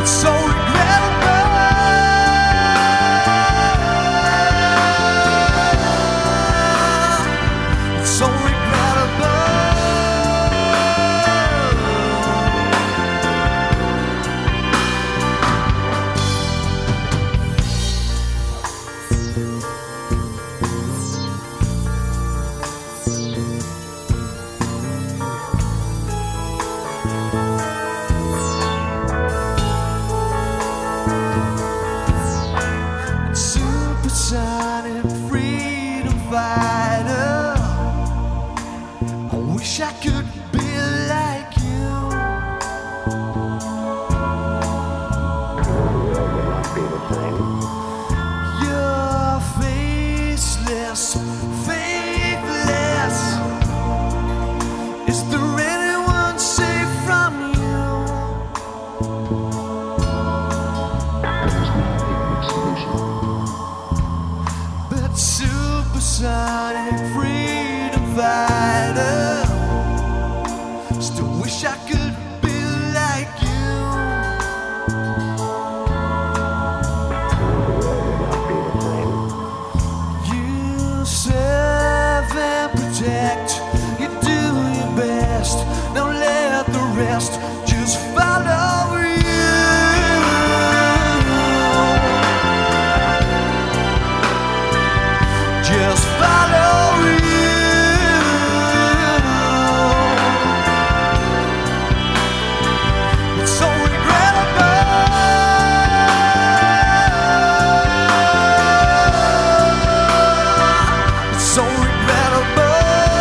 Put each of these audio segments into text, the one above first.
It's so regrettable. It's so regrettable. Supersonic freedom fighter, I wish I could be like you. You're faceless, faithless. Is there anyone safe from you? But supersonic freedom fighter, still wish I could be like you. You serve and protect, you do your best. Now let the rest just follow you. Just follow you. It's so regrettable. It's so regrettable.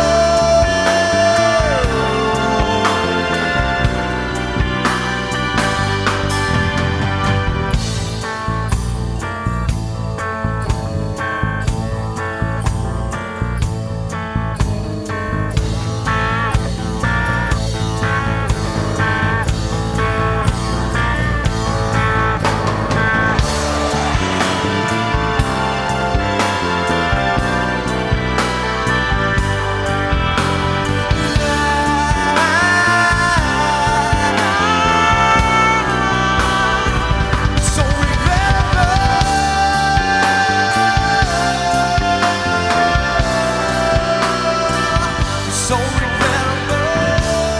So regrettable.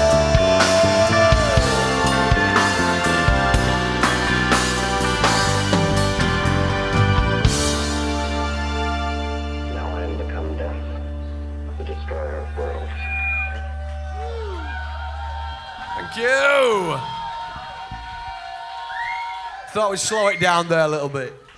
Now I am become death, the destroyer of worlds. Thank you. Thought we'd slow it down there a little bit.